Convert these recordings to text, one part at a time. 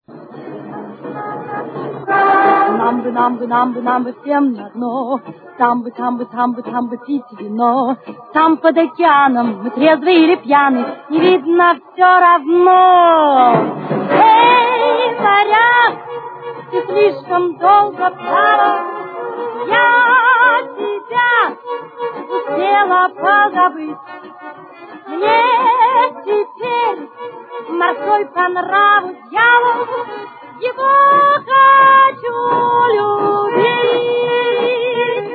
Нам бы всем на дно. Там бы пить вино. Там под океаном мы трезвые или пьяны, не видно все равно. Эй, моряк, ты слишком долго плавал, я тебя успела позабыть. Мне теперь морской по нраву дьявол, его хочу любить.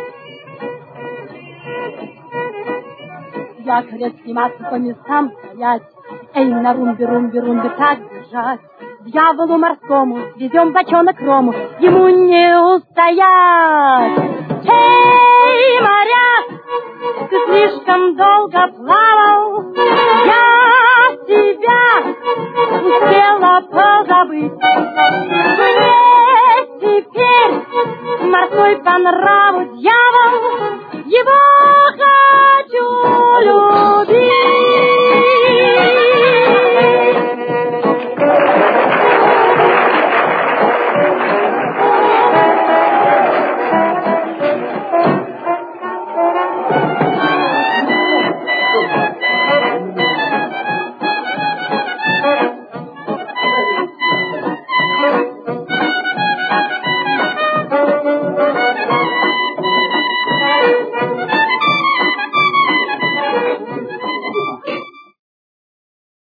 Якоря сниматься, по местам стоять, эй, на румбе так бежать. Дьяволу морскому везем бочонок рому, ему не устоять. Эй, моряк, ты слишком долго плавал, я тебя успела позабыть. Мне теперь морской по нраву